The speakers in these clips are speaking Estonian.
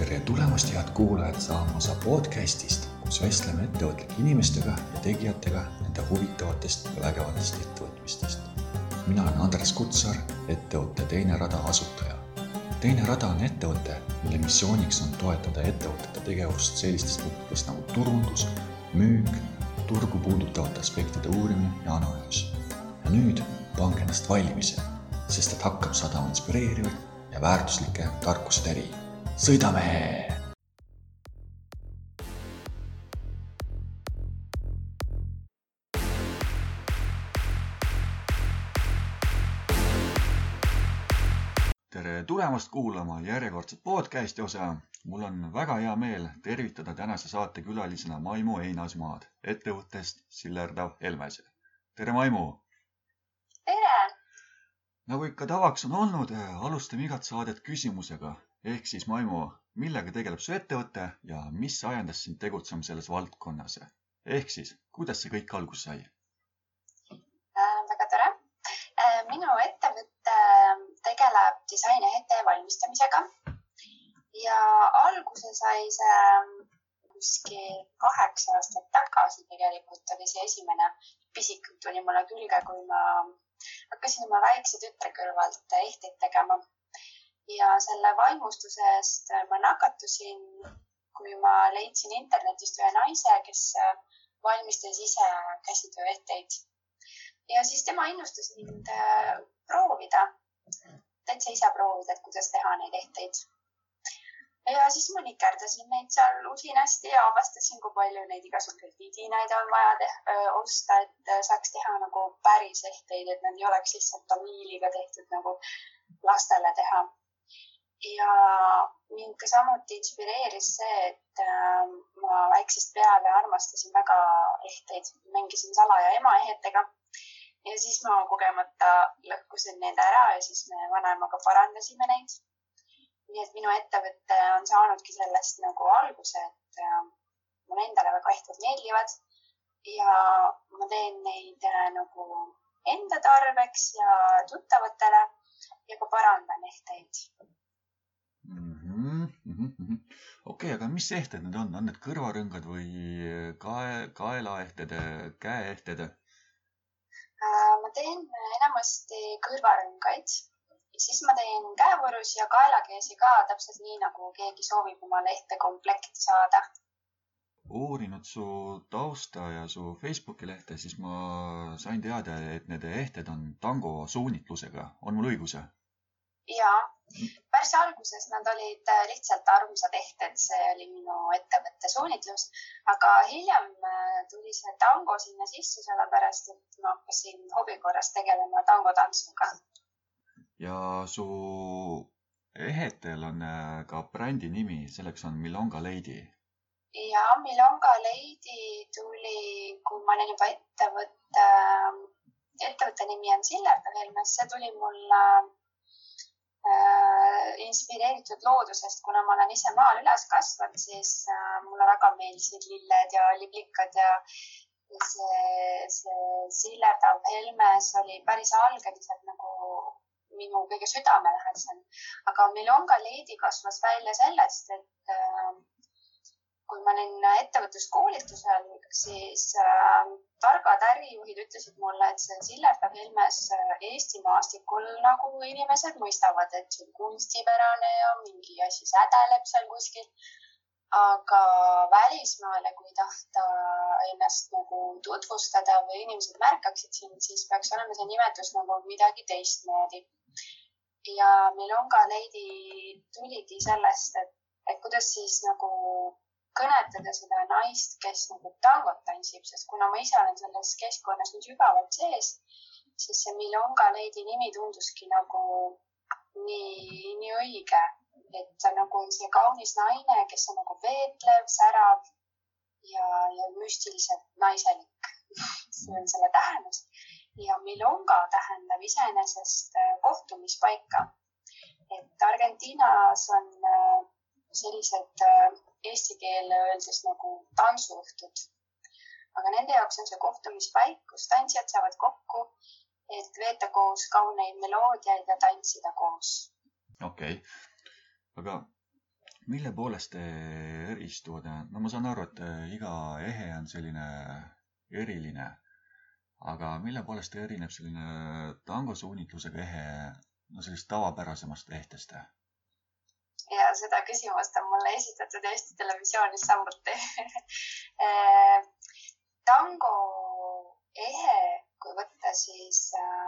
Tere tulemast, head kuulajad, saama osa podcastist, kus vestleme ettevõtlike inimestega ja tegijatega nende huvitavatest ja vägevatest ettevõtmistest. Mina olen Andres Kutsar, ettevõtte Teine Rada asutaja. Teine Rada on ettevõte, mille missiooniks on toetada ettevõtete tegevust sellistest punktidest nagu turundus, müük, turgu puudutavate aspektide uurimine ja analüüs. Ja nüüd pange ennast valmimise, sest et hakkab sadama inspireerivaid ja väärtuslikke tarkuste eri. Sõidame! Tere tulemast kuulama järjekordset podcasti osa. Mul on väga hea meel tervitada tänase saate külalisena Maimu Einasmaad ettevõttest Sillerdav Helmes. Tere Maimu! Tere! Nagu ikka tavaks on olnud, alustame igat saadet küsimusega. Ehk siis Maimu, millega tegeleb su ettevõte ja mis ajendas sind tegutsema selles valdkonnas? Ehk siis, kuidas see kõik algus sai? Väga tore. Minu ettevõte tegeleb disainehete valmistamisega ja alguse sai see kuskil 8 aastat tagasi tegelikult oli see esimene pisik tuli mulle külge, kui ma hakkasin oma väikse tütre kõrvalt ehteid tegema. Ja selle vaimustusest ma nakatusin, kui ma leidsin internetist ühe naise, kes valmistas ise käsitööehteid. Ja siis tema innustas mind proovida, täitsa ise proovida, et kuidas teha neid ehteid. Ja siis ma nikerdasin neid seal usinasti ja avastasin, kui palju neid igasuguseid vidinaid on vaja osta, et saaks teha nagu päris ehteid, et nad ei oleks lihtsalt tamiiliga tehtud nagu lastele teha. Ja mind ka samuti inspireeris see, et ma väiksest peale armastasin väga ehteid. Mängisin salaja ema ehetega ja siis ma kogemata lõhkusin need ära ja siis me vanaemaga parandasime neid. Nii et minu ettevõte on saanudki sellest nagu alguse, et mulle endale väga ehted meeldivad ja ma teen neid nagu enda tarbeks ja tuttavatele ja ka parandan ehteid. Okei, aga mis ehted need on? On need kõrvarõngad või kaelaehted, käeehted? Ma teen enamasti kõrvarõngaid. Siis ma teen käevõrus ja kaelakeesi ka täpselt nii, nagu keegi soovib omale ehtekomplekti saada. Uurinud su tausta ja su Facebooki lehte, siis ma sain teada, et need ehted on tango suunitlusega. On mul õigus? Jaa. Päris alguses nad olid lihtsalt armsad ehted, see oli minu ettevõtte suunitlus, aga hiljem tuli see tango sinna sisse sellepärast, et ma hakkasin hobikorras tegelema tangotantsuga. Ja su ehetel on ka brändi nimi, selleks on Milonga Lady. Ja Milonga Lady tuli, kui ma olin juba ettevõtte nimi on Sillerdav Helmes, see tuli mulle inspireeritud loodusest, kuna ma olen ise maal üles kasvanud, siis mulle väga meeldisid lilled ja liblikad ja see Sillerdav Helmes oli päris algeliselt nagu minu kõige südamelähedasem. Aga Milonga Lady kasvas välja sellest, et kui ma olin ettevõtluskoolitusel, siis targad ärijuhid ütlesid mulle, et see Sillerdav Helmes Eesti maastikul nagu inimesed mõistavad, et see on kunstipärane ja mingi asi sädeleb seal kuskil. Aga välismaale, kui tahta ennast nagu tutvustada või inimesed märkaksid sind, siis peaks olema see nimetus nagu midagi teistmoodi. Ja Milonga Lady tuligi sellest, et kuidas siis nagu kõnetada seda naist, kes nagu tangot tantsib, sest kuna ma ise olen selles keskkonnas nüüd sügavalt sees, siis see Milonga Lady nimi tunduski nagu nii õige, et ta nagu on see kaunis naine, kes on nagu veetlev, särav ja müstiliselt naiselik. See on selle tähendus. Ja Milonga tähendab iseenesest kohtumispaika. Et Argentiinas on sellised eesti keele öeldes nagu tantsuõhtud. Aga nende jaoks on see kohtumispaik, kus tantsijad saavad kokku, et veeta koos kauneid meloodiaid ja tantsida koos. Okei. Aga Mille poolest te eristuvad? No ma saan aru, et iga ehe on selline eriline, aga mille poolest erineb selline tangosuunitlusega ehe sellist tavapärasemast ehtest? Ja seda küsimust on mulle esitatud Eesti Televisioonis samuti. Tango ehe, kui võtta, siis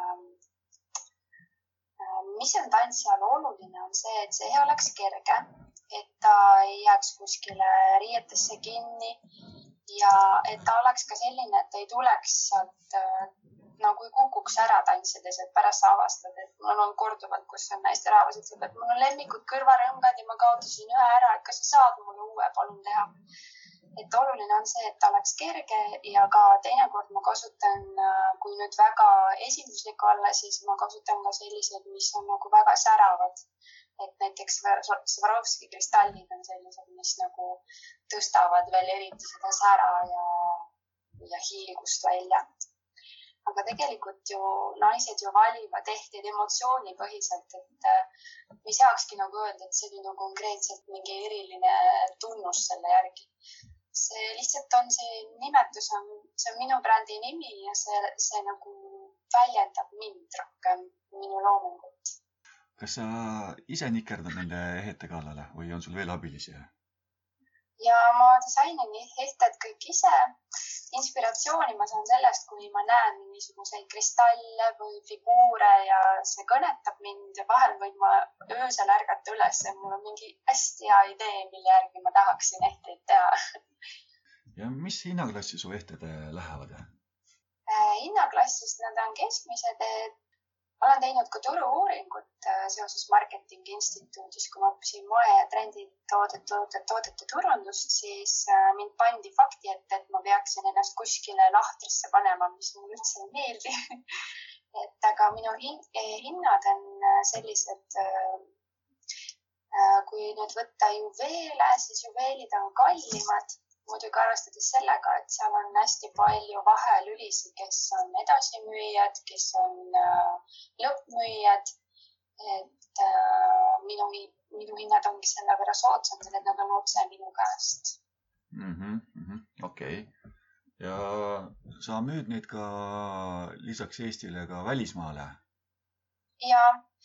mis on tantsijal oluline, on see, et see ehe oleks kerge, et ta ei jääks kuskile riietesse kinni ja et ta oleks ka selline, et ta ei tuleks sealt nagu ei kukuks ära tantsides, et pärast sa avastad, et mul on korduvalt, kus on naisterahvas ütleb, et mul on lemmikud kõrvarõngad ja ma kaotasin ühe ära, et kas sa saad mulle uue palun teha. Et oluline on see, et ta oleks kerge ja ka teinekord ma kasutan, kui nüüd väga esindusliku alla, siis ma kasutan ka sellised, mis on nagu väga säravad. Et näiteks Swarovski kristallid on sellised, mis nagu tõstavad veel eriti seda sära ja hiilgust välja. Aga tegelikult ju naised ju valivad ehteid emotsioonipõhiselt, et mis saakski nagu öelda, et see on konkreetselt mingi eriline tunnus selle järgi. See lihtsalt on see nimetus, see on minu brändi nimi ja see nagu väljendab mind rohkem, minu loomingut. Kas sa ise nikerdad nende ehete kallale või on sul veel abilisi? Ja ma disainin ehted kõik ise. Inspiratsiooni ma saan sellest, kui ma näen niisuguseid kristalle või figuure ja see kõnetab mind ja vahel võin ma öösel ärgata üles ja mul on mingi hästi hea idee, mille järgi ma tahaksin ehteid teha. Ja mis hinnaklassi su ehted lähevad? Hinnaklassist nad on keskmised. Olen teinud ka turu-uuringut seoses Marketing Instituudis, kui ma õppisin moe ja trenditoodete turundust, siis mind pandi fakti ette, et ma peaksin ennast kuskile lahtrisse panema, mis mulle üldse ei meeldi. Aga minu hinnad on sellised, kui nüüd võtta juveele, siis juveelid on kallimad. Muidugi arvestades sellega, et seal on hästi palju vahelülisi, kes on edasimüüjad, kes on lõppmüüjad. Et minu hinnad ongi selle võrra soodsamad, et nad on otse minu käest. Okei. Ja sa müüd neid ka lisaks Eestile ka välismaale? Ja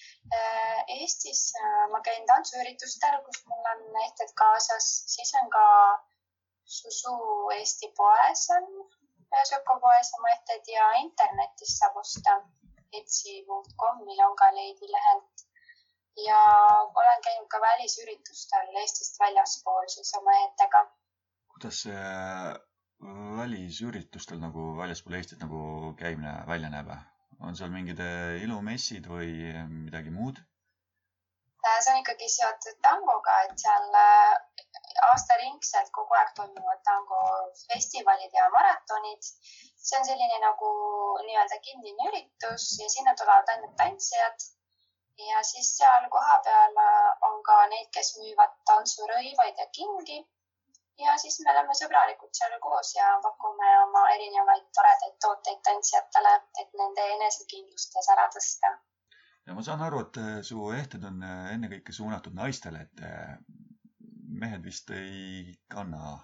Eestis ma käin tantsuüritustel, kus mul on ehted kaasas, siis on ka Susu Eesti poes on, Sökopoes oma ehted ja internetis saab osta etsy.com-il on ka leidilehelt. Ja olen käinud ka välisüritustel Eestist väljaspool siis oma ehtega. Kuidas see välisüritustel nagu väljaspool Eestit nagu käimine välja näeb? On seal mingid ilumessid või midagi muud? See on ikkagi seotud tangoga, et seal aastaringselt kogu aeg toimuvad tangofestivalid ja maratonid. See on selline nagu nii-öelda kinnine üritus ja sinna tulevad ainult tantsijad. Ja siis seal koha peal on ka neid, kes müüvad tantsurõivaid ja kingi. Ja siis me oleme sõbralikud seal koos ja pakume oma erinevaid toredaid tooteid tantsijatele, et nende enesekindlust ja sära tõsta. Ja ma saan aru, et su ehted on ennekõike suunatud naistele, et mehed vist ei kanna.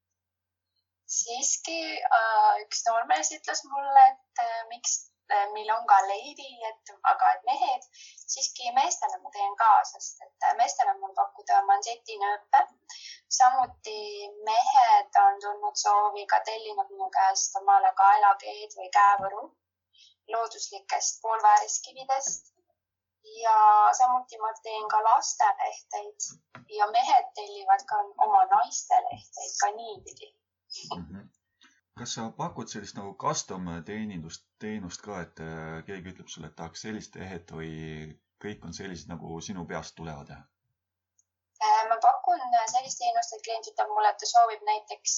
Siiski üks noormees ütles mulle, et miks meil on ka leidi, aga et mehed, siiski meestele ma teen ka, sest et meestele mul pakkuda manžetinööpe. Samuti mehed on tulnud soovi ka tellinud minu käest omale kaelakeed või käevõru looduslikest poolvääriskividest. Ja samuti ma teen ka lastele ehteid ja mehed tellivad ka oma naistele ehteid ka niipidi. Kas sa pakud sellist nagu custom teenust ka, et keegi ütleb sulle, et tahaks sellist ehet või kõik on sellised nagu sinu peast tulevad? Ma pakun sellist teenust, et klient ütleb mulle, et ta soovib näiteks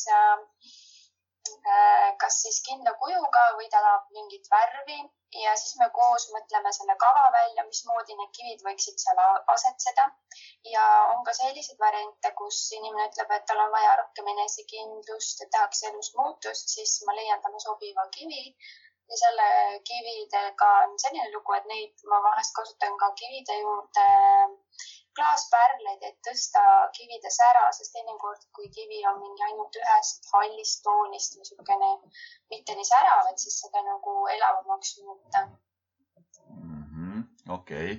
kas siis kindla kujuga või ta tahab mingit värvi ja siis me koos mõtleme selle kava välja, mismoodi need kivid võiksid seal asetseda. Ja on ka selliseid variante, kus inimene ütleb, et tal on vaja rohkem enesekindlust, et tahaks elus muutust, siis ma leian talle sobiva kivi. Ja selle kividega on selline lugu, et neid ma vahest kasutan ka kivide juurde klaaspärleid, et tõsta kivides ära, sest teinekord, kui kivi on mingi ainult ühest hallist toonist või niisugune mitte nii särav, et siis seda nagu elavamaks muuta. Okei.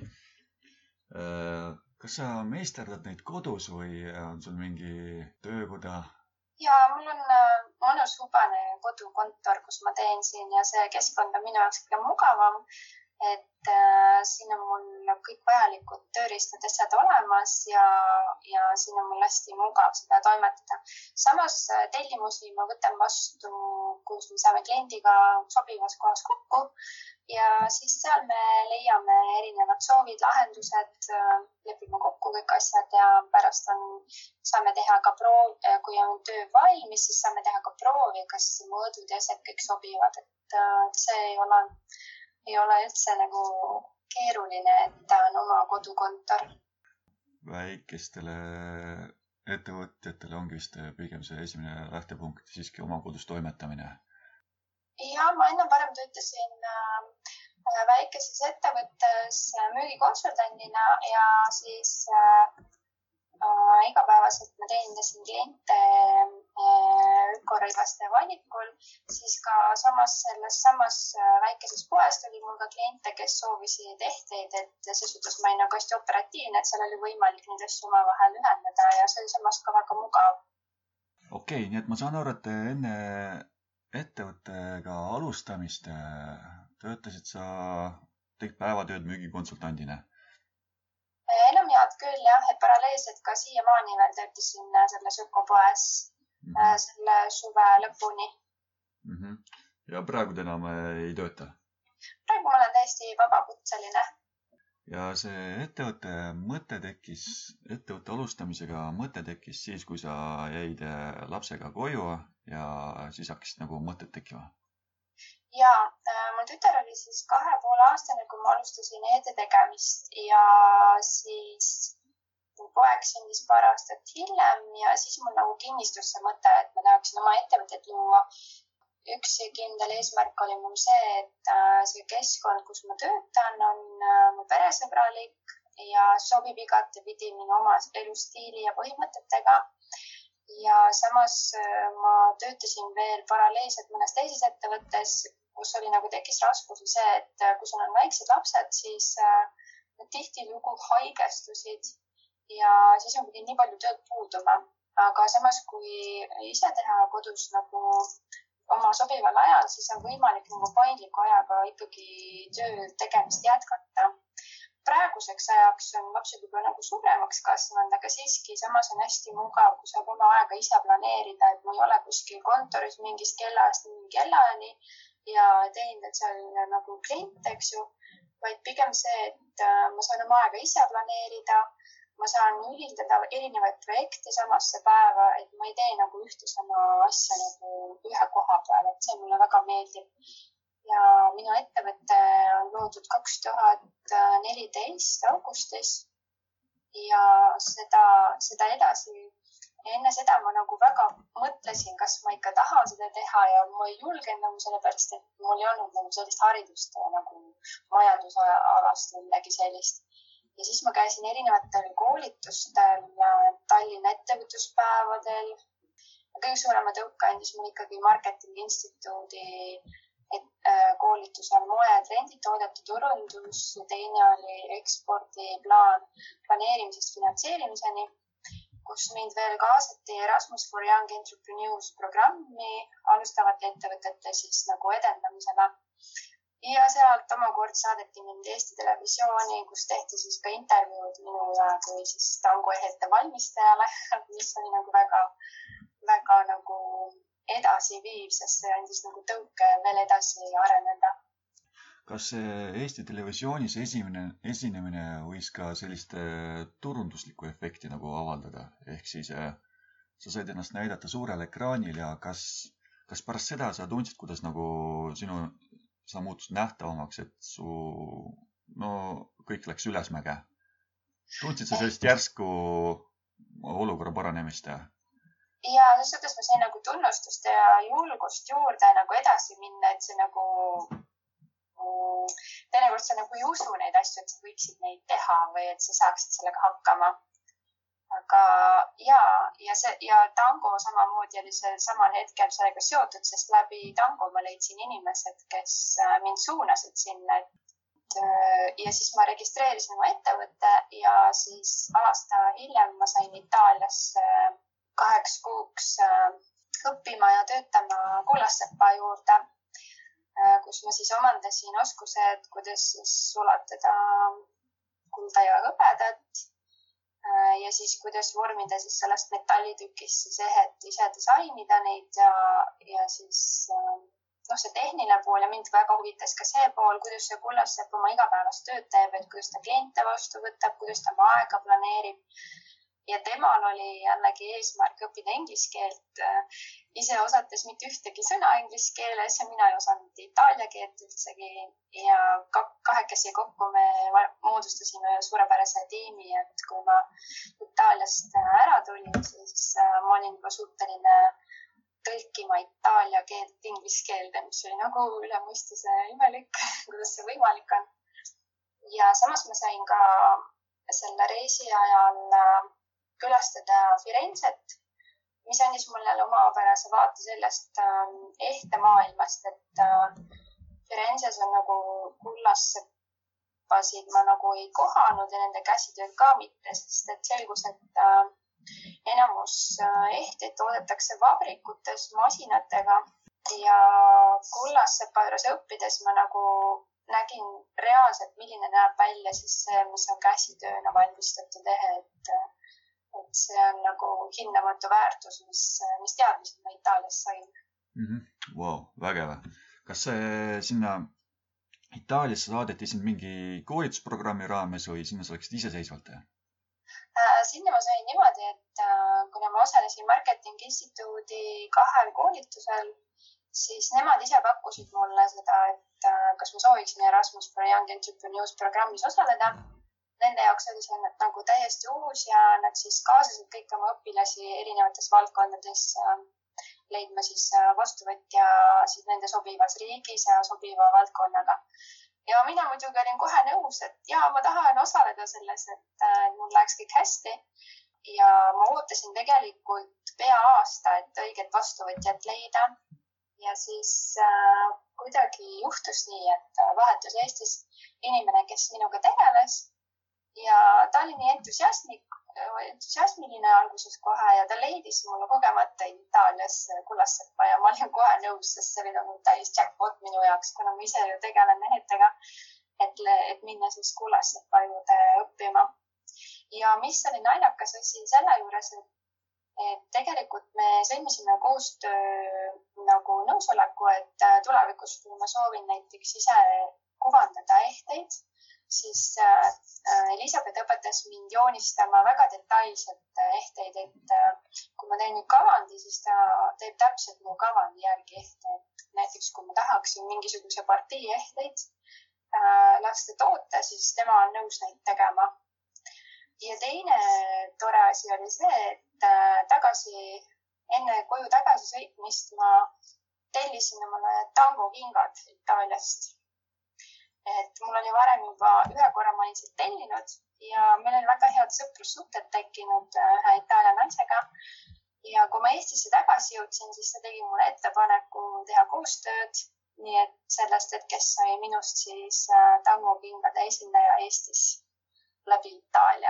Kas sa meisterdad neid kodus või on sul mingi töökoda? Ja mul on mõnus hubane kodukontor, kus ma teen siin ja see keskkond on minu jaoks kõige mugavam, et siin on mul kõik vajalikud tööriistad asjad olemas ja siin on mul hästi mugav seda toimetada. Samas tellimusi ma võtan vastu, kus me saame kliendiga sobivas kohas kokku ja siis seal me leiame erinevad soovid, lahendused, lepime kokku kõik asjad ja pärast saame teha ka proovi, kui on töö valmis, siis saame teha ka proovi, kas mõõdud ja asjad kõik sobivad, et see ei ole üldse nagu keeruline, et ta on oma kodukontor. Väikestele ettevõtjatele ongi vist pigem see esimene lähtepunkt siiski oma kodus toimetamine. Ja ma enne parem töötasin väikeses ettevõttes müügikonsultandina ja siis igapäevaselt ma teenindasin kliente ökorõivaste valikul, siis ka selles väikeses poes oli mul ka kliente, kes soovisid ehteid, et ses suhtes ma olin nagu hästi operatiivne, et seal oli võimalik neid asju omavahel ühendada ja see oli samas ka väga mugav. Okei, nii et ma saan aru, et enne ettevõttega alustamist töötasid sa kõik päevatööd müügikonsultandina? Enamjaolt küll jah, et paralleelselt ka siiamaani veel töötasin selles ökopoes selle suve lõpuni. Ja praegu enam ei tööta? Praegu ma olen täiesti vabakutseline. Ja see ettevõtte alustamisega mõte tekkis siis, kui sa jäid lapsega koju ja siis hakkasid nagu mõtted tekkima? Ja mul tütar oli siis 2,5 aastane, kui ma alustasin eede tegemist ja siis poeg sündis paar aastat hiljem ja siis mul nagu kinnistus see mõte, et ma tahaksin oma ettevõtet luua. Üks kindel eesmärk oli mul see, et see keskkond, kus ma töötan, on peresõbralik ja sobib igatepidi minu oma elustiili ja põhimõtetega. Ja samas ma töötasin veel paralleelselt mõnes teises ettevõttes, kus oli nagu tekkis raskusi see, et kui sul on väiksed lapsed, siis tihtilugu haigestusid ja siis on pidi nii palju tööd puuduma. Aga samas, kui ise teha kodus nagu oma sobival ajal, siis on võimalik nagu paindliku ajaga ikkagi töö tegemist jätkata. Praeguseks ajaks on lapsed juba nagu suuremaks kasvanud, aga siiski samas on hästi mugav, kui saab oma aega ise planeerida, et ma ei ole kuskil kontoris mingist kellaajast mingi kellaajani ja teenindad seal nagu kliente, eks ju, vaid pigem see, et ma saan oma aega ise planeerida, ma saan ühildada erinevaid projekte samasse päeva, et ma ei tee nagu ühte sama asja nagu ühe koha peal, et see mulle väga meeldib. Ja minu ettevõte on loodud 2014 augustis ja seda edasi, enne seda ma nagu väga mõtlesin, kas ma ikka tahan seda teha ja ma ei julgenud nagu sellepärast, et mul ei olnud nagu sellist haridust nagu majandusalast või midagi sellist. Ja siis ma käisin erinevatel koolitustel, Tallinna ettevõtluspäevadel. Kõige suurema tõuke andis mul ikkagi Marketingi Instituudi koolitusel moe, trenditoodete turundus ja teine oli ekspordiplaan planeerimisest finantseerimiseni, kus mind veel kaasati Erasmus for Young Entrepreneurs programmi alustavate ettevõtete siis nagu edendamisele. Ja sealt omakord saadeti mind Eesti Televisiooni, kus tehti siis ka intervjuud minu kui siis tangoehete valmistajale, mis oli nagu väga nagu edasi viiv, sest see andis nagu tõuke veel edasi areneda. Kas Eesti Televisioonis esinemine võis ka sellist turunduslikku efekti nagu avaldada? Ehk siis sa said ennast näidata suurel ekraanil ja kas pärast seda sa tundsid, kuidas nagu sa muutusid nähtavamaks, et kõik läks ülesmäge? Tundsid sa sellist järsku olukorra paranemist? Ja selles suhtes ma sain nagu tunnustust ja julgust juurde nagu edasi minna, et see nagu teinekord sa nagu ei usu neid asju, et sa võiksid neid teha või et sa saaksid sellega hakkama. Aga ja tango samamoodi oli see samal hetkel sellega seotud, sest läbi tango ma leidsin inimesed, kes mind suunasid sinna. Ja siis ma registreerisin oma ettevõtte ja siis aasta hiljem ma sain Itaalias 8 kuuks õppima ja töötama kullassepa juurde, kus ma siis omandasin oskused, kuidas siis sulatada kulda ja hõbedat ja siis kuidas vormida siis sellest metallitükist siis ehet ise disainida neid ja siis see tehniline pool ja mind väga huvitas ka see pool, kuidas see kullassepp oma igapäevast tööd teeb, et kuidas ta kliente vastu võtab, kuidas ta oma aega planeerib. Ja temal oli jällegi eesmärk õppida inglise keelt. Ise osates mitte ühtegi sõna inglise keeles ja mina ei osanud itaalia keelt üldsegi. Ja kahekesi kokku me moodustasime suurepärase tiimi, et kui ma Itaaliast ära tulin, siis ma olin juba suhteline tõlkima itaalia keelt inglise keelde, mis oli nagu üle mõistuse imelik, kuidas see võimalik on. Ja samas ma sain ka selle reisi ajal külastada Firenzet, mis andis mulle omapärase vaate sellest ehtemaailmast, et Firenzes on nagu kullassepasid ma nagu ei kohanud ja nende käsitööd ka mitte, sest et selgus, et enamus ehteid toodetakse vabrikutes masinatega ja kullassepa juures õppides ma nagu nägin reaalselt, milline näeb välja siis see, mis on käsitööna valmistatud ehe, et see on nagu hindamatu väärtus, mis teadmised ma Itaalias sain. Wow, vägeva. Kas see sinna Itaaliasse saadeti sind mingi koolitusprogrammi raames või sinna sa läksid iseseisvalt? Sinna ma sain niimoodi, et kuna ma osalesin Marketing Instituudi 2 koolitusel, siis nemad ise pakkusid mulle seda, et kas ma sooviksin Erasmus for Young Entrepreneurs programmis osaleda. Nende jaoks oli see nagu täiesti uus ja nad siis kaasasid kõik oma õpilasi erinevates valdkondades leidma siis vastuvõtja siis nende sobivas riigis ja sobiva valdkonnaga. Ja mina muidugi olin kohe nõus, et ma tahan osaleda selles, et mul läheks kõik hästi. Ja ma ootasin tegelikult pea aasta, et õiget vastuvõtjat leida. Ja siis kuidagi juhtus nii, et vahetus Eestis inimene, kes minuga tegeles. Ja ta oli nii entusiasmiline alguses kohe ja ta leidis mulle kogemata Itaalias kullassepa ja ma olin kohe nõus, sest see oli nagu täis jackpot minu jaoks, kuna ma ise ju tegelen ehetega, et minna siis kullassepa juurde õppima. Ja mis oli naljakas asi selle juures, et tegelikult me sõlmisime koostöö nagu nõusoleku, et tulevikus, kui ma soovin näiteks ise kuvandada ehteid, siis Elisabeth õpetas mind joonistama väga detailselt ehteid, et kui ma teen nüüd kavandi, siis ta teeb täpselt mu kavandi järgi ehte. Näiteks kui ma tahaksin mingisuguse partii ehteid lasta toota, siis tema on nõus neid tegema. Ja teine tore asi oli see, et enne koju tagasi sõitmist ma tellisin omale tango kingad Itaaliast. Et mul oli varem juba ühe korra ma olin sealt tellinud ja meil oli väga head sõprussuhted tekkinud ühe Itaalia naisega. Ja kui ma Eestisse tagasi jõudsin, siis ta tegi mulle ettepaneku teha koostööd. Nii et sellest hetkest sai minust siis tango kingade esindaja Eestis läbi Itaalia.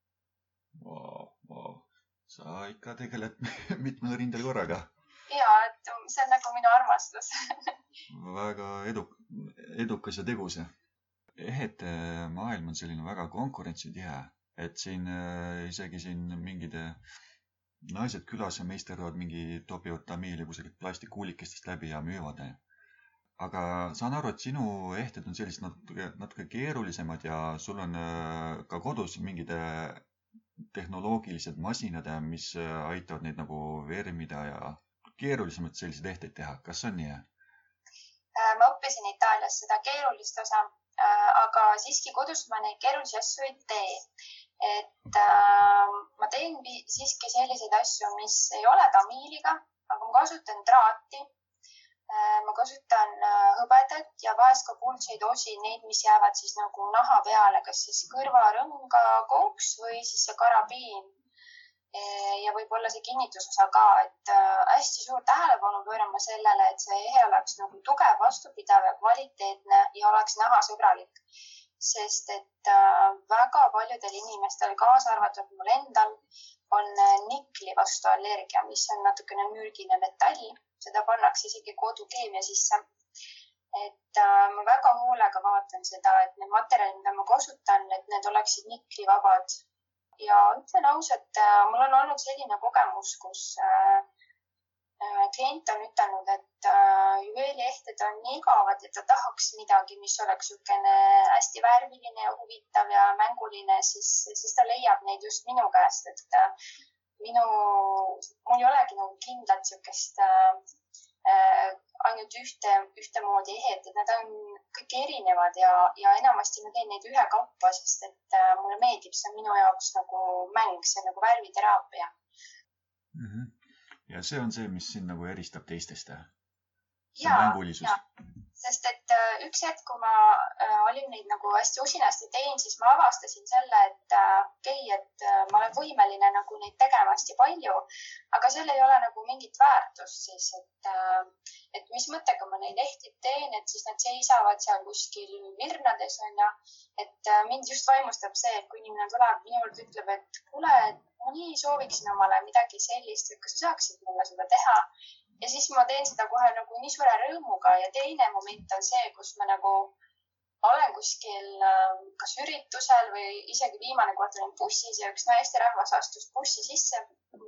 Wow. Sa ikka tegeled mitmel rindel korraga. Ja, et see on nagu minu armastus. Väga edukas ja tegus. Ehete maailm on selline väga konkurentsitihe, et siin isegi siin mingid naised külas ja meisterdavad topivad tamiili kusagilt plastikuulikestest läbi ja müüvad. Aga saan aru, et sinu ehted on sellised natuke keerulisemad ja sul on ka kodus mingid tehnoloogilised masinad, mis aitavad neid nagu vermida ja keerulisemad sellised ehteid teha. Kas see on nii? Ma õppisin Itaalias seda keerulist osa, aga siiski kodus ma neid keerulisi asju ei tee. Et ma teen siiski selliseid asju, mis ei ole tamiiliga, aga ma kasutan traati. Ma kasutan hõbedat ja vahest ka kuldseid osi, neid, mis jäävad siis nagu naha peale, kas siis kõrvarõnga konks või siis see karabiin. Ja võib-olla see kinnitusosa ka, et hästi suur tähelepanu pöörama sellele, et see ehe oleks nagu tugev, vastupidav ja kvaliteetne ja oleks nahasõbralik. Sest et väga paljudel inimestel, kaasa arvatud mul endal, on nikli vastu allergia, mis on natukene mürgine metall. Seda pannakse isegi kodukeemia sisse. Et ma väga hoolega vaatan seda, et need materjalid, mida ma kasutan, et need oleksid niklivabad. Ja ütlen ausalt, mul on olnud selline kogemus, kus klient on ütelnud, et juveeliehted on nii igavad, et ta tahaks midagi, mis oleks sükene hästi värviline ja huvitav ja mänguline, siis ta leiab neid just minu käest, et mul ei olegi nagu kindlat sükest ainult ühtemoodi ehed, et nad on kõik erinevad ja enamasti ma teen neid ühe kaupa, sest et mulle meeldib, see on minu jaoks nagu mäng, see on nagu värviteraapia. Ja see on see, mis sind nagu eristab teistest, see ja, mängulisus. Ja. Sest et üks hetk, kui ma olin neid nagu hästi usinasti teen, siis ma avastasin selle, et et ma olen võimeline nagu neid tegema hästi palju, aga seal ei ole nagu mingit väärtust siis, et mis mõttega ma neid lehtid teen, et siis nad seisavad seal kuskil virnades on ja, et mind just vaimustab see, et kui inimene tuleb minult ütleb, et kuule, ma nii sooviksin omale midagi sellist, et kas sa saaksid mulle seda teha? Ja siis ma teen seda kohe nagu nii suure rõõmuga ja teine moment on see, kus ma nagu olen kuskil kas üritusel või isegi viimane kord olin bussis ja üks naisterahvas astus bussi sisse.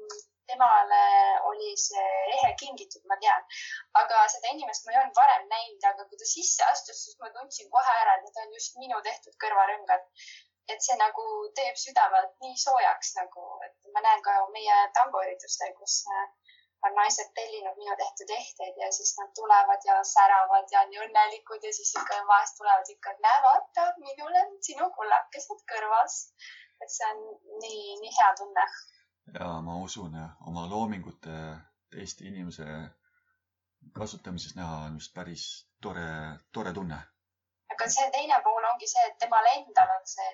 Temale oli see ehe kingitud, ma tean, aga seda inimest ma ei olnud varem näinud, aga kui ta sisse astus, siis ma tundsin kohe ära, et need on just minu tehtud kõrvarõngad. Et see nagu teeb südamelt nii soojaks nagu, et ma näen ka meie tangoüritustel, kus on naised tellinud minu tehtud ehteid ja siis nad tulevad ja säravad ja nii õnnelikud ja siis ikka vahest tulevad ikka, et näe, vaata, minul on sinu kullakesed kõrvas. Et see on nii hea tunne. Ja ma usun, oma loomingute teiste inimese kasutamises näha on just päris tore tunne. Aga see teine pool ongi see, et temal endal on see,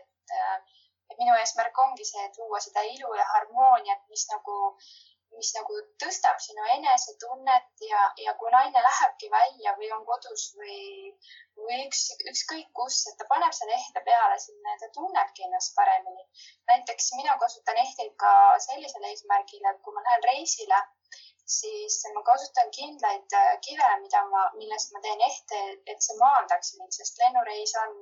et minu eesmärk ongi see, et luua seda ilu ja harmooniat, mis nagu tõstab sinu enesetunnet ja kui naine lähebki välja või on kodus või ükskõik kus, et ta paneb selle ehte peale sinna ja ta tunnebki ennast paremini. Näiteks mina kasutan ehteid ka sellisel eesmärgil, et kui ma lähen reisile, siis ma kasutan kindlaid kive, millest ma teen ehte, et see maandaks mind, sest lennureis on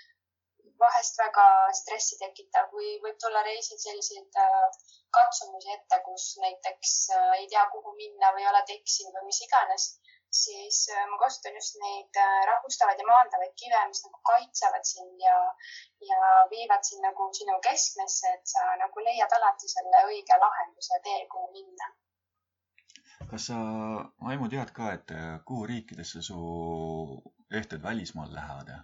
vahest väga stressi tekitav või võib tulla reisil selliseid katsumusi ette, kus näiteks ei tea, kuhu minna või oled eksinud või mis iganes, siis ma kasutan just neid rahustavaid ja maandavaid kive, mis nagu kaitsevad sind ja viivad sind nagu sinu keskmesse, et sa nagu leiad alati selle õige lahenduse tee, kuhu minna. Kas sa aimu tead ka, et kuhu riikidesse su ehted välismaal lähevad?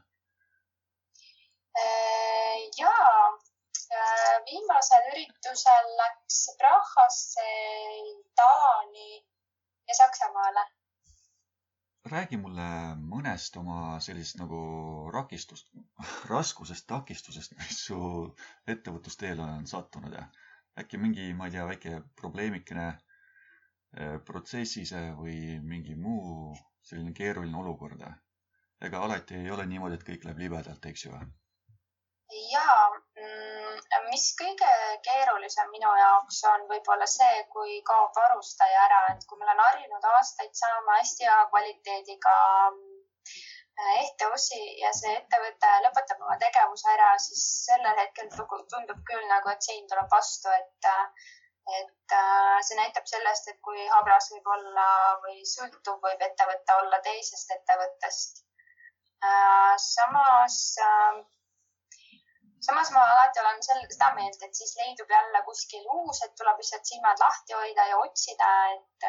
Jaa, viimasel üritusel läks Prahasse, Taani ja Saksamaale. Räägi mulle mõnest oma sellist nagu raskusest, takistusest, mis su ettevõtlusteel on sattunud. Äkki mingi, ma ei tea, väike probleemikene protsessis või mingi muu selline keeruline olukord. Ega alati ei ole niimoodi, et kõik läheb libedalt, eks ju? Jaa, mis kõige keerulisem minu jaoks on võib-olla see, kui kaob varustaja ära, et kui ma olen harjunud aastaid saama hästi hea kvaliteediga ehteosi ja see ettevõte lõpetab oma tegevuse ära, siis sellel hetkel tundub küll nagu, et sein tuleb vastu, et see näitab sellest, et kui habras võib olla või sõltuv võib ettevõte olla teisest ettevõttest. Samas ma alati olen seda meelt, et siis leidub jälle kuskil uus, et tuleb lihtsalt silmad lahti hoida ja otsida,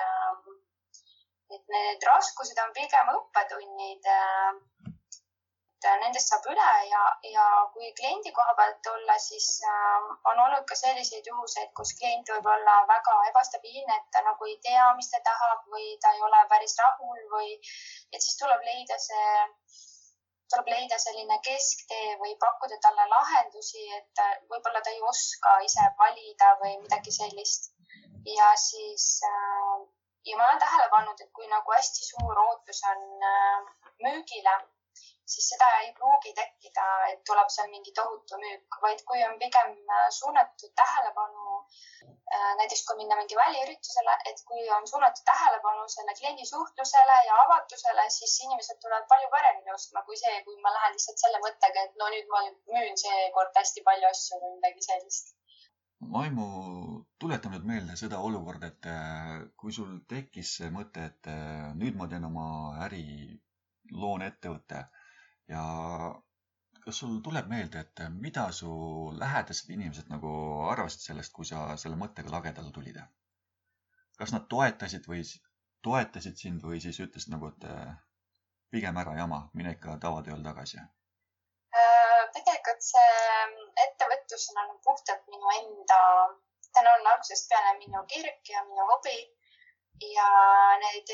et need raskused on pigem õppetunnid. et nendest saab üle ja kui kliendi koha pealt olla, siis on olnud ka selliseid juhuseid, kus klient võib olla väga ebastabiilne, et ta nagu ei tea, mis ta tahab või ta ei ole päris rahul või et siis tuleb leida selline kesktee või pakkuda talle lahendusi, et võib-olla ta ei oska ise valida või midagi sellist. Ja siis ja ma olen tähele pannud, et kui nagu hästi suur ootus on müügile, siis seda ei pruugi tekkida, et tuleb seal mingi tohutu müük, vaid kui on pigem suunatud tähelepanu, näiteks kui minna mingi väliüritusele, et kui on suunatud tähelepanu selle kliendi suhtlusele ja avatusele, siis inimesed tulevad palju paremini ostma kui see, kui ma lähen lihtsalt selle mõttega, et no nüüd ma müün seekord hästi palju asju või midagi sellist. Maimu, tuleta nüüd meelde seda olukorda, et kui sul tekkis see mõte, et nüüd ma teen oma äri, loon ettevõtte ja kas sul tuleb meelde, et mida su lähedased inimesed nagu arvasid sellest, kui sa selle mõttega lagedale tulid? Kas nad toetasid sind või siis ütlesid nagu, et pigem ära jama, mine ikka tavatööl tagasi? Tegelikult see ettevõtlus on puhtalt minu enda, ta on algusest peale minu kirg ja minu hobi ja need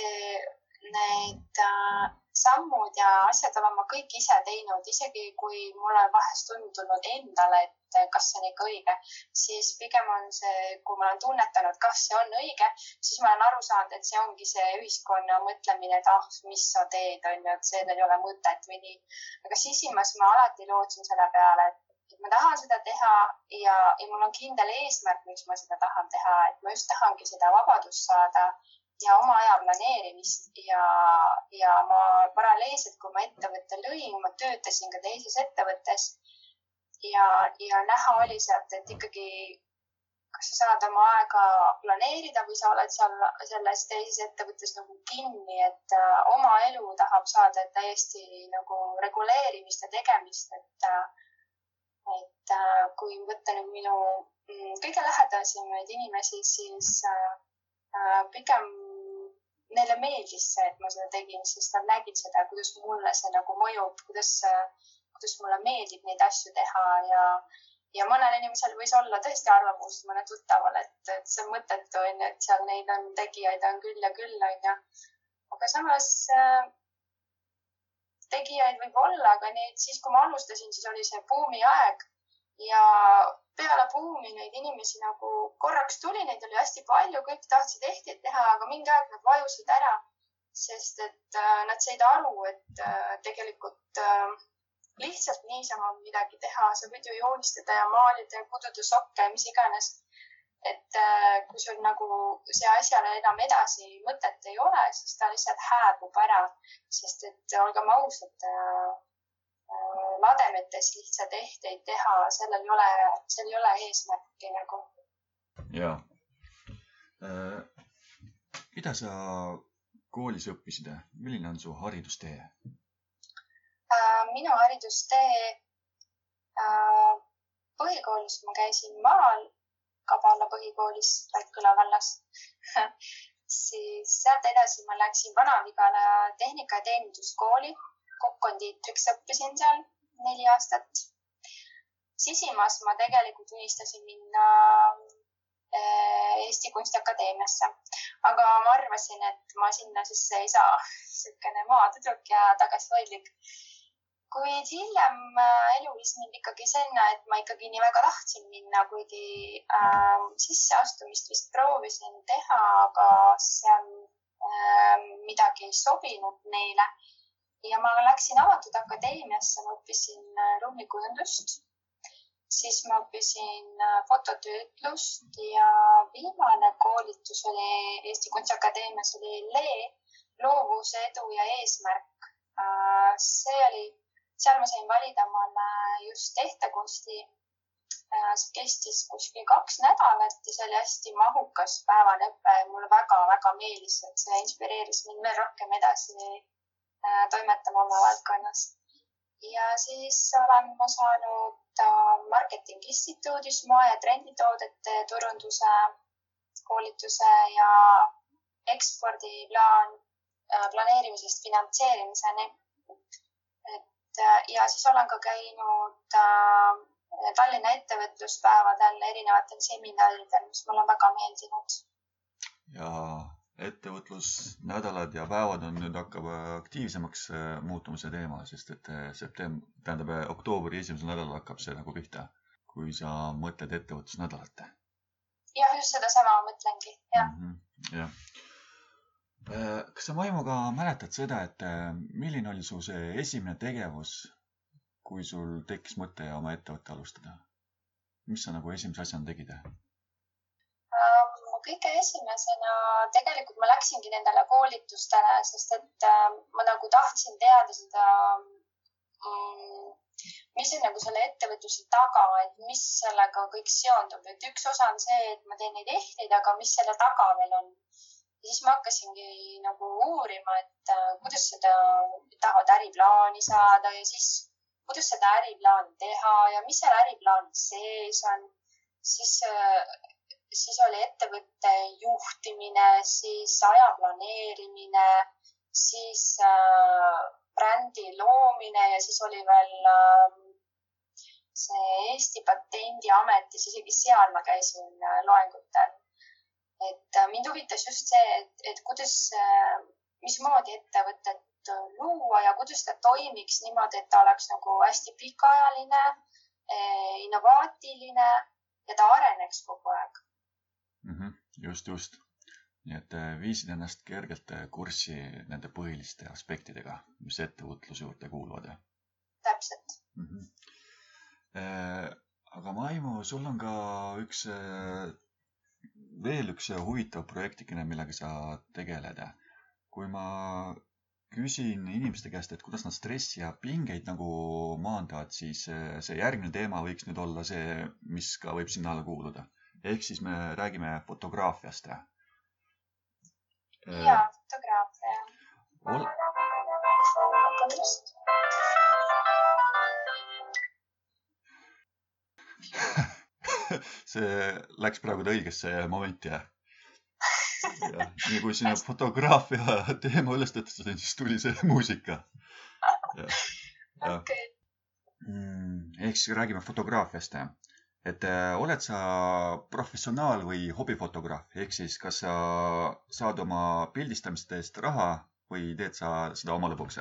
sammud ja asjad olen ma kõik ise teinud, isegi kui mulle vahest tundunud endale, et kas see on ikka õige, siis pigem on see, kui ma olen tunnetanud, kas see on õige, siis ma olen aru saanud, et see ongi see ühiskonna mõtlemine, et mis sa teed, on ju, et see ei ole mõtet või nii. Aga sisimas ma alati lootsin selle peale, et ma tahan seda teha ja mul on kindel eesmärk, miks ma seda tahan teha, et ma just tahangi seda vabadust saada ja oma aja planeerimist ja ma paralleelselt, kui ma ettevõtte lõin, ma töötasin ka teises ettevõttes ja näha oli sealt, et ikkagi kas sa saad oma aega planeerida või sa oled seal selles teises ettevõttes nagu kinni, et oma elu tahab saada täiesti nagu reguleerimist ja tegemist, et kui võtta nüüd minu kõige lähedasemaid inimesi, siis pigem neile meeldis see, et ma seda tegin, sest nad nägid seda, kuidas mulle see nagu mõjub, kuidas mulle meeldib neid asju teha ja mõnel inimesel võis olla tõesti arvamus mõne tuttaval, et see on mõttetu, et seal neid on tegijaid on küll ja küll, on ju. Aga samas tegijaid võib olla, aga siis, kui ma alustasin, siis oli see buumi aeg ja peale buumi neid inimesi nagu korraks tuli, neid oli hästi palju, kõik tahtsid ehteid teha, aga mingi aeg nad vajusid ära, sest et nad said aru, et tegelikult lihtsalt niisama midagi teha, sa võid ju joonistada ja maalida ja kududa sokke, mis iganes. Et kui sul nagu see asjale enam edasi mõtet ei ole, siis ta lihtsalt hääbub ära, sest et olgem ausad, lademetes lihtsalt ehteid teha, sellel ei ole eesmärki nagu. Jaa. Mida sa koolis õppisid? Milline on su haridustee? Minu haridustee põhikoolis ma käisin maal, Kabala põhikoolis Raikküla vallas. Siis sealt edasi ma läksin Vana-Vigala tehnika- ja teeninduskooli. Kokkondiitriks õppisin seal 4 aastat. Sisimas ma tegelikult unistasin minna Eesti Kunstiakadeemiasse, aga ma arvasin, et ma sinna sisse ei saa, niisugune maatüdruk ja tagasihoidlik. Kuid hiljem elu viis mind ikkagi sinna, et ma ikkagi nii väga tahtsin minna, kuigi sisseastumist vist proovisin teha, aga seal midagi ei sobinud neile. Ja ma läksin avatud akadeemiasse, ma õppisin ruumikujundust, siis ma õppisin fototöötlust ja viimane koolitus oli Eesti Kunstiakadeemias oli loovuse, edu ja eesmärk. Seal ma sain valida omale just tehtekunsti. See kestis kuskil 2 nädalat ja see oli hästi mahukas päevane õpe. Mulle väga-väga meeldis, et see inspireeris mind veel rohkem edasi toimetama oma valdkonnas. Ja siis olen ma saanud Marketingi Instituudis moe- ja trenditoodete turunduse koolituse ja ekspordiplaan planeerimisest finantseerimiseni. Et ja siis olen ka käinud Tallinna ettevõtluspäevadel erinevatel seminaridel, mis mulle väga meeldinud. Ja ettevõtlusnädalad ja päevad on nüüd hakkab aktiivsemaks muutuma see teema, sest et oktoobri esimesel nädalal hakkab see nagu pihta, kui sa mõtled ettevõtlusnädalat. Jah, just seda sama mõtlengi, jah. Jah. Kas sa Maimuga mäletad seda, et milline oli su see esimene tegevus, kui sul tekkis mõte oma ettevõtte alustada? Mis sa nagu esimese asjana tegid? Kõige esimesena tegelikult ma läksingi nendele koolitustele, sest et ma nagu tahtsin teada seda, mis on nagu selle ettevõtluse taga, et mis sellega kõik seondub. Et üks osa on see, et ma teen neid ehteid, aga mis selle taga veel on. Ja siis ma hakkasingi nagu uurima, et kuidas seda tahavad äriplaani saada ja siis kuidas seda äriplaani teha ja mis seal äriplaani sees on. Siis oli ettevõtte juhtimine, siis aja planeerimine, siis brändi loomine ja siis oli veel see Eesti Patendiametis, isegi seal ma käisin loengutel. Et mind huvitas just see, et kuidas, mismoodi ettevõtet luua ja kuidas ta toimiks niimoodi, et ta oleks nagu hästi pikaajaline, innovaatiline ja ta areneks kogu aeg. Just. Nii et viisid ennast kergelt kurssi nende põhiliste aspektidega, mis ettevõtluse juurde kuuluvad. Täpselt. Aga Maimu, sul on ka veel üks huvitav projektikene, millega sa tegeled. Kui ma küsin inimeste käest, et kuidas nad stressi ja pingeid nagu maandavad, siis see järgmine teema võiks nüüd olla see, mis ka võib sinna alla kuuluda. Ehk siis me räägime fotograafiast. Jaa, fotograafia. See läks praegu õigesse momenti. Ja, nii kui sinna fotograafia teema üles tõstasin, siis tuli see muusika. Okay. Ehk siis räägime fotograafiast. Et oled sa professionaal või hobifotograaf? Ehk siis, kas sa saad oma pildistamiste eest raha või teed sa seda oma lõbuks?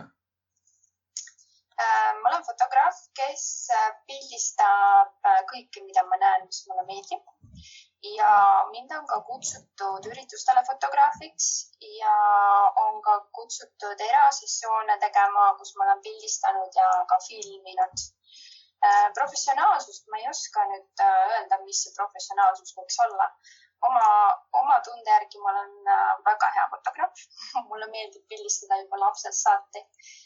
Ma olen fotograaf, kes pildistab kõike, mida ma näen, mis mulle meeldib. Ja mind on ka kutsutud üritustele fotograafiks ja on ka kutsutud erasessioone tegema, kus ma olen pildistanud ja ka filminud. Professionaalsust ma ei oska nüüd öelda, mis see professionaalsus võiks olla. Oma tunde järgi ma olen väga hea fotograaf. Mulle meeldib pildistada juba lapsest saati.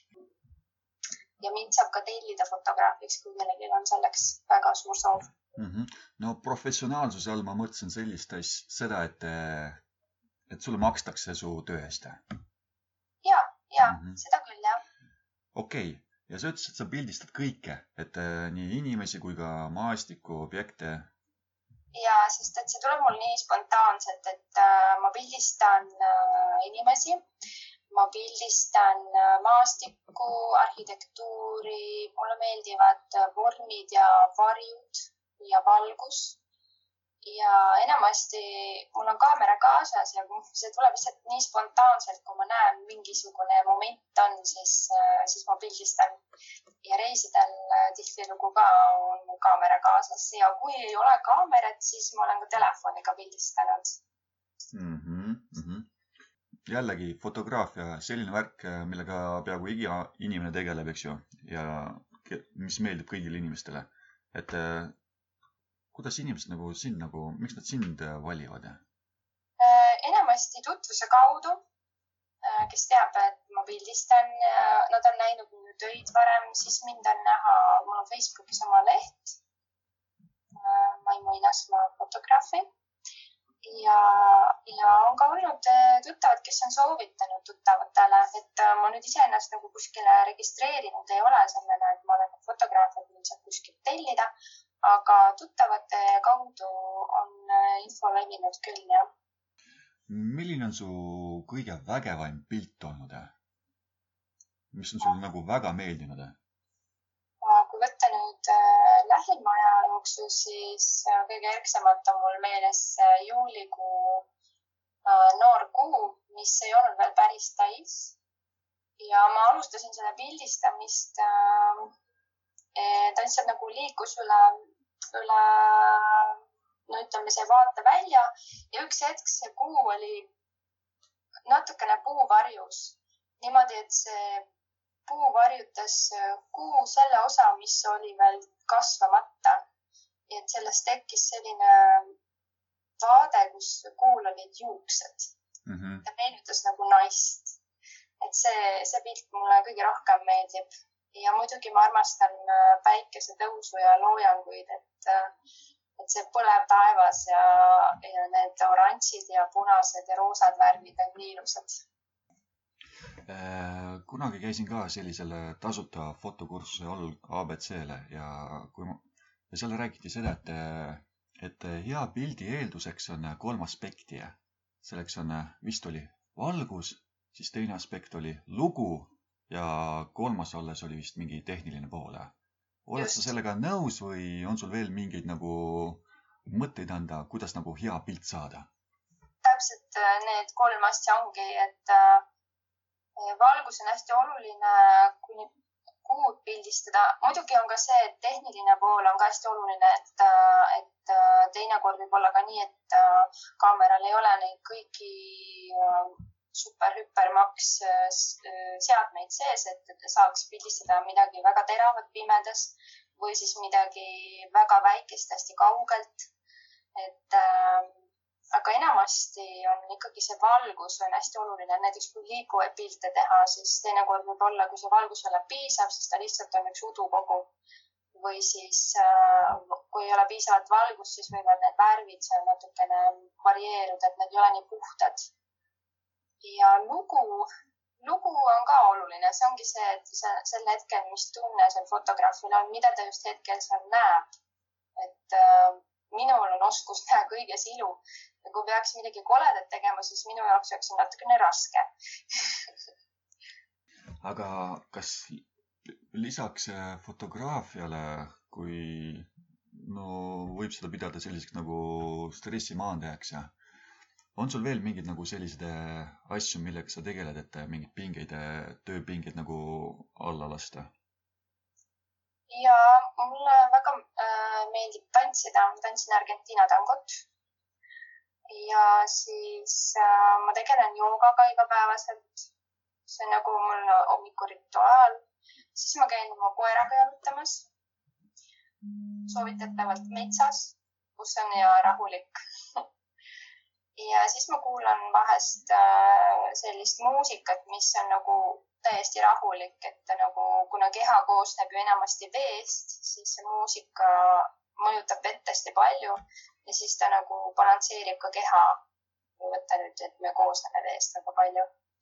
Ja mind saab ka tellida fotograafiks, kui kellelgi on selleks väga suur soov. No professionaalsuse all ma mõtlesin sellist seda, et sulle makstakse su töö eest. Ja, seda küll, jah. Okei. Ja sa ütlesid, et sa pildistad kõike, et nii inimesi kui ka maastiku objekte. Ja, sest et see tuleb mul nii spontaanselt, et ma pildistan inimesi, ma pildistan maastikku, arhitektuuri, mulle meeldivad vormid ja varjud ja valgus. Ja enamasti mul on kaamera kaasas ja see tuleb lihtsalt nii spontaanselt, kui ma näen mingisugune moment on, siis ma pildistan. Ja reisidel tihtilugu ka on kaamera kaasas. Ja kui ei ole kaamerat, siis ma olen ka telefoniga pildistanud. Jällegi fotograafia, selline värk, millega peaaegu iga inimene tegeleb, eks ju, ja mis meeldib kõigile inimestele. Et kuidas inimesed miks nad sind valivad? Enamasti tutvuse kaudu, kes teab, et ma pildistan, nad on näinud minu töid varem, siis mind on näha, mul on Facebookis oma leht, Maimu Inasmaa fotograafi. Ja on ka olnud tuttavad, kes on soovitanud tuttavatele, et ma nüüd ise ennast nagu kuskile registreerinud ei ole sellena, et ma olen fotograaf, et mind saab kuskilt tellida, aga tuttavate kaudu on info levinud küll, jah. Milline on su kõige vägevaim pilt olnud? Mis on sul nagu väga meeldinud? lähima aja jooksul, siis kõige erksamalt on mul meeles juulikuu noor kuu, mis ei olnud veel päris täis. Ja ma alustasin selle pildistamist, ta lihtsalt nagu liikus üle, no ütleme, see vaate välja ja üks hetk see kuu oli natukene puuvarjus. Niimoodi, et see puu varjutas kuu selle osa, mis oli veel kasvamata. Ja et sellest tekkis selline vaade, kus kuul olid juuksed. Ja meenutas nagu naist. Et see pilt mulle kõige rohkem meeldib. Ja muidugi ma armastan päikese tõusu ja loojanguid, et see põlev taevas ja need oranžid ja punased ja roosad värvid on nii ilusad. Kunagi käisin ka sellisel tasuta fotokursuse ABC-le ja seal räägiti seda, et hea pildi eelduseks on 3 aspekti. Selleks on, vist oli valgus, siis teine aspekt oli lugu ja 3. alles oli vist mingi tehniline pool. Oled sa sellega nõus või on sul veel mingeid nagu mõtteid anda, kuidas nagu hea pilt saada? Täpselt need 3 asja ongi, et valgus on hästi oluline, kuni kuud pildistada. Muidugi on ka see, et tehniline pool on ka hästi oluline, et teinekord võib olla ka nii, et kaameral ei ole neid kõiki super-hüpermaks seadmeid sees, et saaks pildistada midagi väga teravat pimedas või siis midagi väga väikest hästi kaugelt. Aga enamasti on ikkagi see valgus on hästi oluline. Näiteks kui liikuvaid pilte teha, siis teinekord võib olla, kui see valgus ei ole piisav, siis ta lihtsalt on üks udukogu. Või siis kui ei ole piisavalt valgust, siis võivad need värvid seal natukene varieeruda, et need ei ole nii puhtad. Ja lugu on ka oluline. See ongi see, et sel hetkel, mis tunne seal fotograafil on, mida ta just hetkel seal näeb. Et minul on oskus näha kõiges ilu. Ja kui peaks midagi koledat tegema, siis minu jaoks oleks natukene raske. Aga kas lisaks fotograafiale, kui võib seda pidada selliseks nagu stressimaandajaks, on sul veel mingid nagu sellised asju, millega sa tegeled, et mingid pingeid, tööpingeid nagu alla lasta? Ja mulle väga meeldib tantsida. Ma tantsin Argentiina tangot. Ja siis ma tegelen joogaga igapäevaselt. See on nagu mul hommikurituaal. Siis ma käin oma koeraga jalutamas. Soovitatavalt metsas, kus on ja rahulik. Ja siis ma kuulan vahest sellist muusikat, mis on nagu täiesti rahulik, et nagu, kuna keha koosneb ju enamasti veest, siis see muusika mõjutab vett hästi palju ja siis ta nagu balansseerib ka keha. Võtta nüüd, et me koosneme veest väga palju.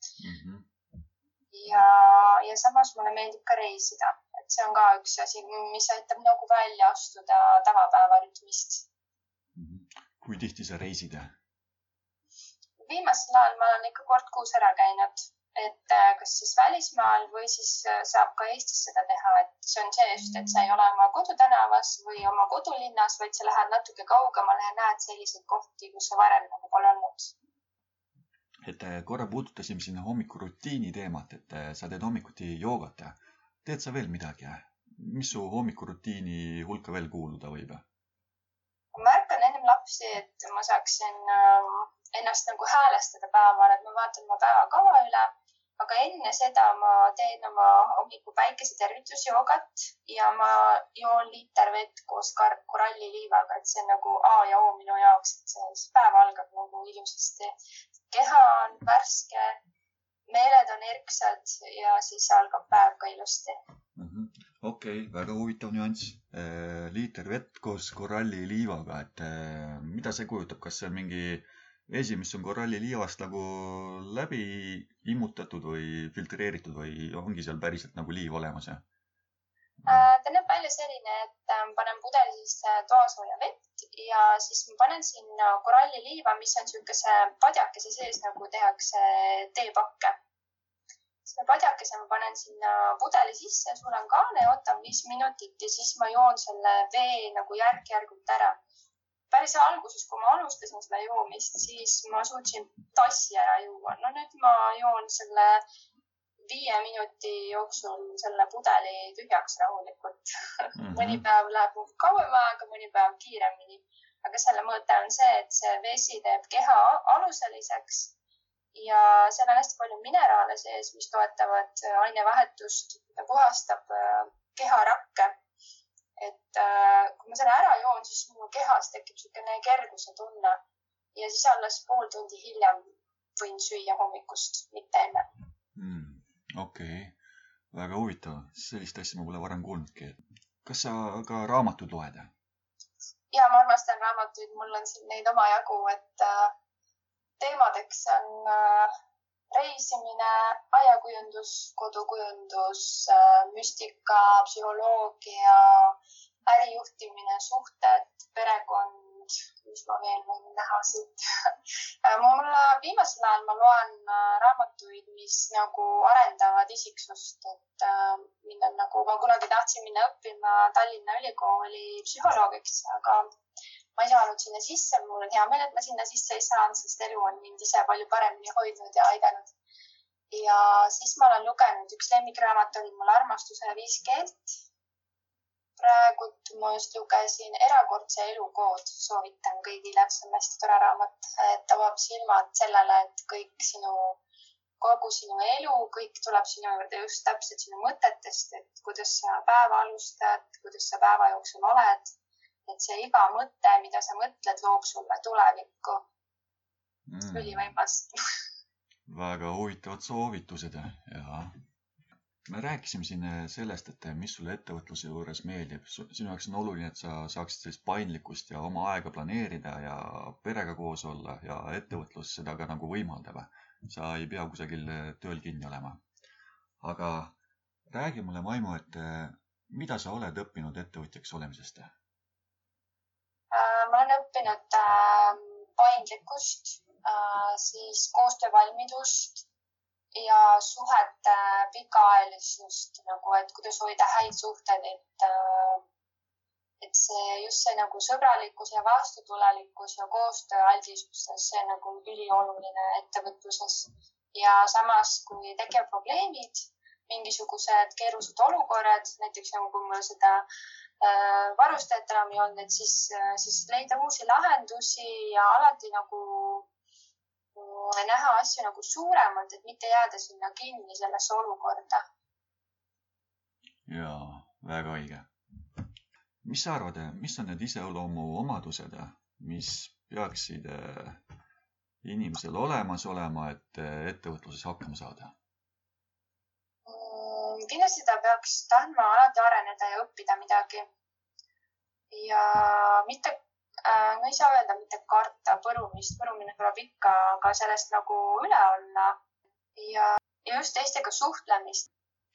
Ja samas mulle meeldib ka reisida. Et see on ka üks asi, mis aitab nagu välja astuda tavapäevarütmist. Kui tihti sa reisid? Viimasel ajal ma olen ikka kord kuus ära käinud. Et kas siis välismaal või siis saab ka Eestis seda teha, et see on see just, et sa ei ole oma kodutänavas või oma kodulinnas, vaid sa lähed natuke kaugemale ja näed selliseid kohti, kus sa varem nagu pole olnud. Et korra puudutasime siin hommikurutiini teemat, et sa teed hommikuti joogat. Teed sa veel midagi? Mis su hommikurutiini hulka veel kuuluda võib? Ma märkan ennem lapsi, et ma saaksin ennast nagu häälestada päeval, et ma vaatan oma päevakava üle. Aga enne seda ma teen oma hommiku päikesetervitusjoogat ja ma joon liiter vett koos koralliliivaga, et see on nagu A ja O minu jaoks, et see päev algab nagu ilusasti. Keha on värske, meeled on erksad ja siis algab päev ka ilusti. Okei, väga huvitav nüanss. Liiter vett koos koralliliivaga, et mida see kujutab? Kas see on mingi vesi, mis on koralliliivast nagu läbi immutatud või filtreeritud või ongi seal päriselt nagu liiv olemas? Ta näeb välja selline, et panen pudeli sisse toasooja vett ja siis ma panen sinna koralliliiva, mis on niisuguse padjakese sees, nagu tehakse teepakke. selle padjakese ma panen sinna pudeli sisse, sulen kaane, ootan 5 minutit ja siis ma joon selle vee nagu järk-järgult ära. Päris alguses, kui ma alustasin seda joomist, siis ma suutsin tassi ära juua. No nüüd ma joon selle 5 minuti jooksul selle pudeli tühjaks rahulikult. Mõni päev läheb mul kauem aega, mõni päev kiiremini. Aga selle mõte on see, et see vesi teeb keha aluseliseks ja seal on hästi palju mineraale sees, mis toetavad ainevahetust ja puhastab keharakke. Et kui ma selle ära joon, siis minu kehas tekib selline kerguse tunne ja siis alles pool tundi hiljem võin süüa hommikust, mitte enne. Okei. Väga huvitav. Sellist asja ma pole varem kuulnudki. Kas sa ka raamatud loed? Ja ma armastan raamatuid, mul on siin neid oma jagu, et teemadeks on reisimine, aiakujundus, kodukujundus, müstika, psühholoogia, ärijuhtimine, suhted, perekond, mis ma veel võin näha siit. Mulle viimasel ajal ma loen raamatuid, mis nagu arendavad isiksust, et mind on nagu, ma kunagi tahtsin minna õppima Tallinna Ülikooli psühholoogiks, aga ma ei saanud sinna sisse. Mul on hea meel, et ma sinna sisse ei saanud, sest elu on mind ise palju paremini hoidnud ja aidanud. Ja siis ma olen lugenud, üks lemmikraamat oli mul Armastuse 5 keelt. Praegu ma just lugesin Erakordse elukood, soovitan kõigile, see on hästi tore raamat, et avab silmad sellele, et kogu sinu elu, kõik tuleb sinu juurde just täpselt sinu mõtetest, et kuidas sa päeva alustad, kuidas sa päeva jooksul oled, et see iga mõte, mida sa mõtled, loob sulle tulevikku. Ülivõimas. Väga huvitavad soovitused, jah. Me rääkisime siin sellest, et mis sulle ettevõtluse juures meeldib. Sinu jaoks on oluline, et sa saaksid sellist paindlikkust ja oma aega planeerida ja perega koos olla ja ettevõtlus seda ka nagu võimaldab. Sa ei pea kusagil tööl kinni olema. Aga räägi mulle, Maimu, et mida sa oled õppinud ettevõtjaks olemisest? Ma olen õppinud paindlikkust, siis koostöövalmidust ja suhete pikaajalisust, nagu, et kuidas hoida häid suhted, et see nagu sõbralikkus ja vastutulelikkus ja koostööaldisus, see nagu ülioluline ettevõtluses. Ja samas, kui tekib probleemid, mingisugused keerulised olukorrad, näiteks nagu kui mul seda varustajat enam ei olnud, et siis leida uusi lahendusi ja alati nagu näha asju nagu suuremalt, et mitte jääda sinna kinni sellesse olukorda. Jaa, väga õige. Mis sa arvad, mis on need iseloomu omadused, mis peaksid inimesel olemas olema, et ettevõtluses hakkama saada? Kindlasti ta peaks tahtma alati areneda ja õppida midagi. Ja mitte no ei saa öelda mitte karta põrumist, põrumine tuleb ikka, aga sellest nagu üle olla ja just teistega suhtlemist.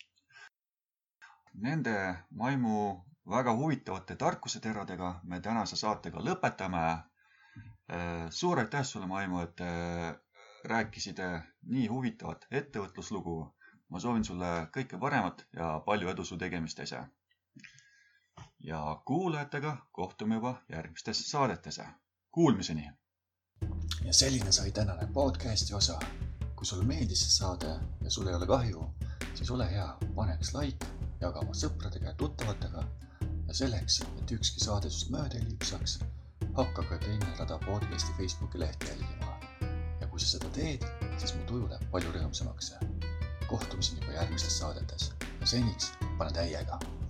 Nende Maimu väga huvitavate tarkuseteradega me tänase saatega lõpetame. Suur aitäh sulle, Maimu, et rääkisid nii huvitavat ettevõtluslugu. Ma soovin sulle kõike paremat ja palju edu su tegemistes. Ja kuulajatega kohtume juba järgmistes saadetes. Kuulmiseni! Ja selline sai tänane podcasti osa. Kui sulle meeldis see saade ja sul ei ole kahju, siis ole hea, pane üks like, jaga oma sõpradega ja tuttavatega. Ja selleks, et ükski saade sust mööda ei liipsaks, hakka ka Teine Rada podcasti Facebooki lehti jälgima. Ja kui sa seda teed, siis mu tuju läheb palju rõõmsamaks. Kohtumiseni juba järgmistes saadetes ja seniks pane täiega!